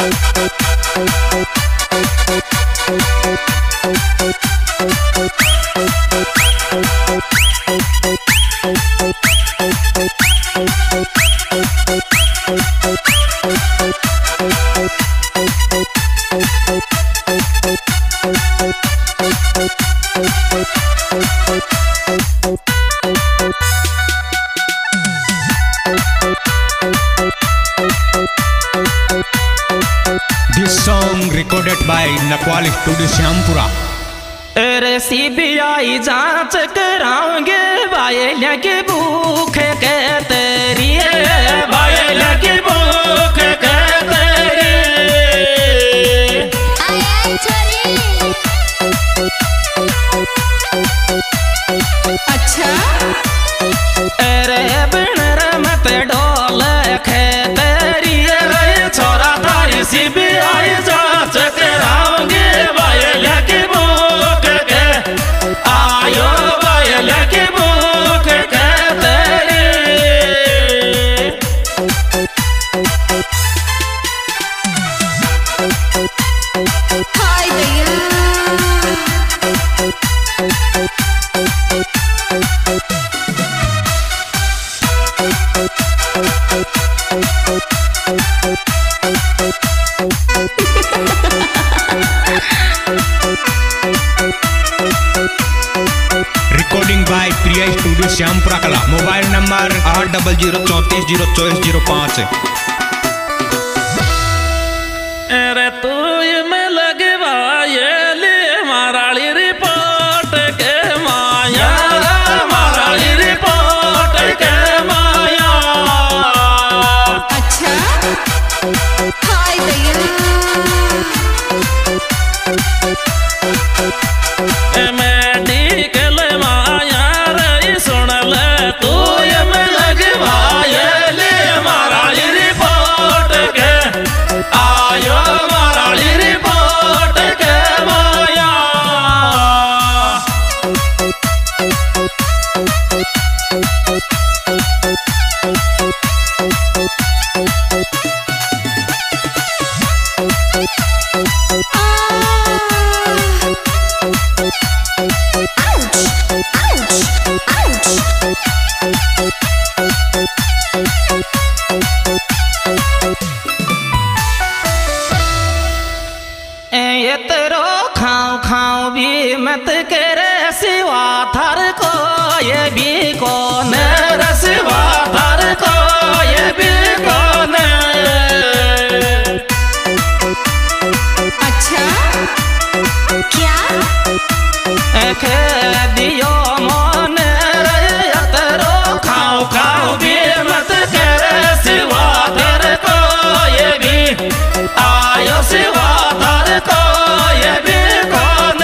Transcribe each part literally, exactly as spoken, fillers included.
This song recorded by Nakwal Studio Shyampura. अरे CBI जांच कराओगे बायला की भूख के तेरी बायला की भूख के तेरी अच्छा अरे बिनर मत डोल खे तेरी रे छोरा तारी सीबीआई जांच कराओगे बायला की भूख के आयो बायला की भूख के तेरी हाय भैया Recording by Priya Studio Shyampura Kala. Mobile number आठ जीरो जीरो चौंतीस जीरो चौबीस जीरो पाँच. अरे तू में लगवा ये ले माराली रिपोर्ट के माया माराली रिपोर्ट के माया अच्छा हाय भैया मेडिकल माया रे सुन ले तू में लगवा ये ले माराली रिपोर्ट के आयो माराली रिपोर्ट के माया ये तेरो खाओ खाओ भी मत करे सिवा थर को ये भी कौन रसिवा थर को ये भी कौन अच्छा क्या खे दियो मन रे तेरो खाओ खाओ भी मत करे सिवा थर को ये भी आयो सिवा थर को ये भी कौन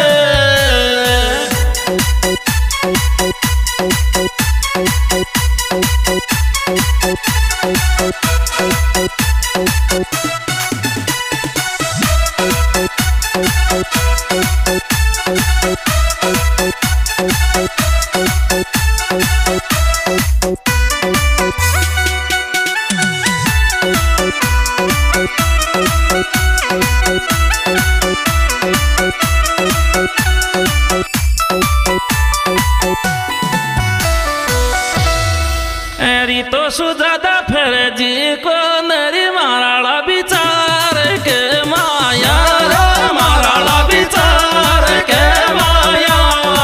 एरी तो सुजादा फिर जी को नरी माराला विचार के माया रे माराला विचार के माया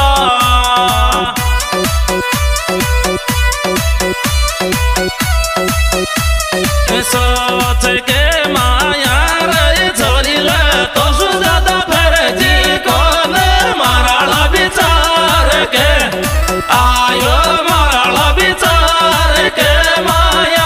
सोच के माया रे छोरी ले तो सुजादा फिर जी को माराला विचार के आयो माराला विचार के माया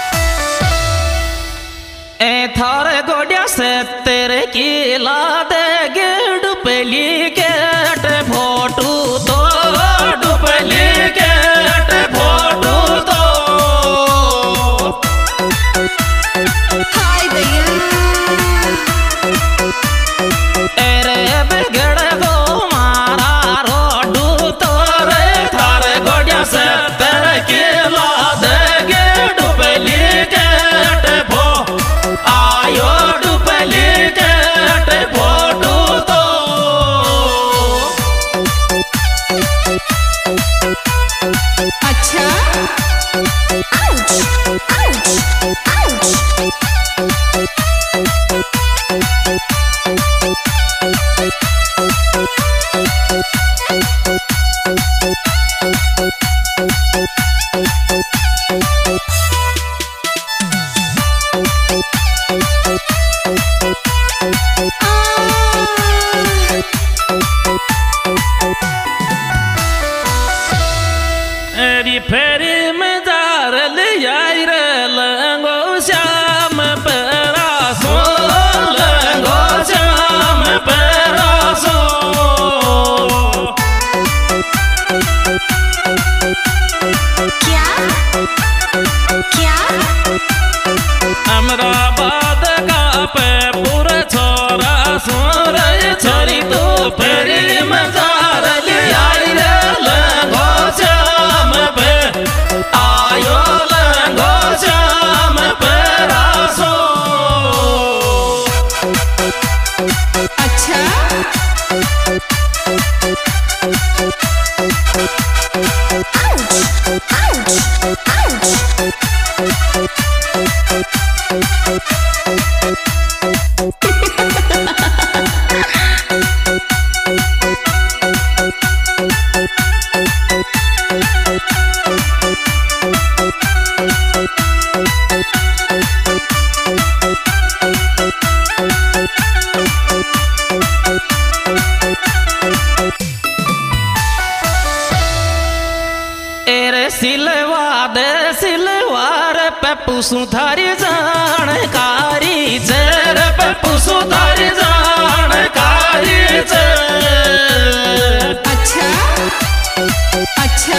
ए थारे गोडिया से तेरे की ला दे डुप्लीकेट फोटो तो डुप्लीकेट फोटो तो हाय भैया अरे बिगड़ गो मारा रोडू तो रे थारे गोड़िया से तेरे की लाद गे डुप्लीकेट फो आयो डुप्लीकेट फोटो तो अच्छा आउच आउच आउच एरी फेरी में जार लिया रे लंगो श्याम परासो लंगो श्याम परासो क्या क्या अमराबाद का पे पूरा छोरा सोर छोरी तो फेरी में जार लिया रे लंगो श्याम पे आयो लंगो श्याम परासो अच्छा आउच आउच आउच एरे सिलवा दे सिलवार पप्पू सुधारी जानकारी जर पप्पू सुधारी जानकारी जर अच्छा अच्छा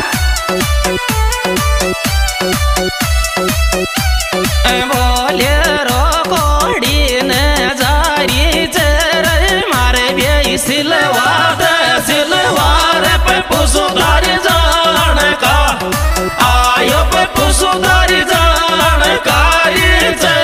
बोले रो कोड़ी ने जारी जर मारे भी सिलवा दे सिलवार पप्पू सुधारी जानका आयो पप्पू सुधारी जानकारी जर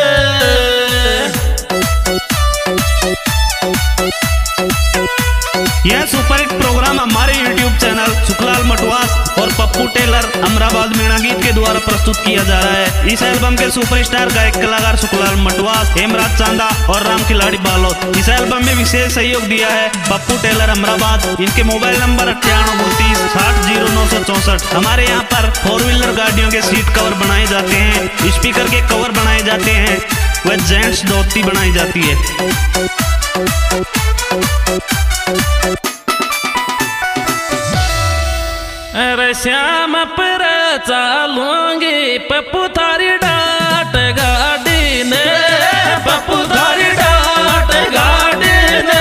यह सुपरहिट प्रोग्राम हमारे यूट्यूब चैनल सुखलाल मटवास और पप्पू टेलर अमराबाद मीणा गीत के द्वारा प्रस्तुत किया जा रहा है। इस एल्बम के सुपरस्टार गायक कलाकार सुखलाल मटवास, हेमराज चांदा और राम खिलाड़ी बालोद। इस एल्बम में विशेष सहयोग दिया है पप्पू टेलर अमराबाद। इनके मोबाइल नंबर अट्ठानवे बत्तीस साठ जीरो नौ सौ चौसठ। हमारे यहाँ पर फोर व्हीलर गाड़ियों के सीट कवर बनाए जाते हैं, स्पीकर के कवर बनाए जाते हैं व जेंट्स धोती बनाई जाती है। अरे श्याम पर चालूंगी पप्पू थारी डाट गाड़ी ने पप्पू थारी डाट गाड़ी ने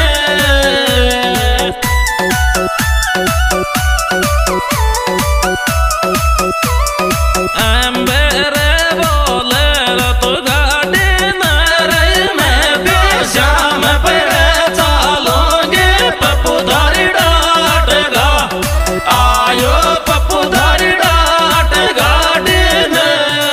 अम्बेरे बोले तो गाड़ी न रे मैं भी श्याम पर चालूंगी पप्पू थारी डाट गा आयो पप्पू धारी डाट गाड़ी ने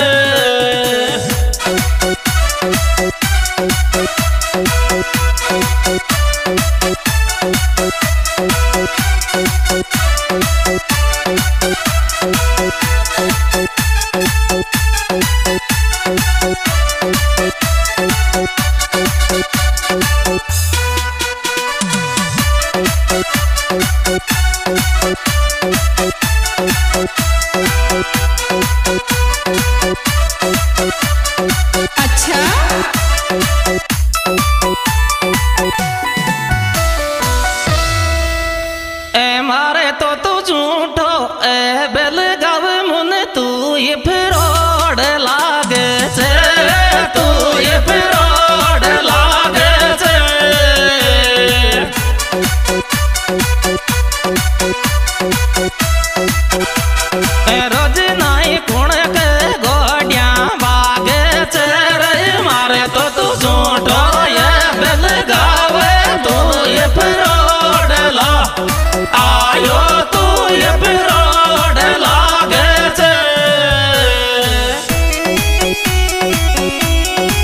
अच्छा ए मारे तो तू झूठो ए बेलगाव मुन तू ये फिरोड लागे छे तू ये फिरोड लागे छे यो तू ये बिरोड लागे छे।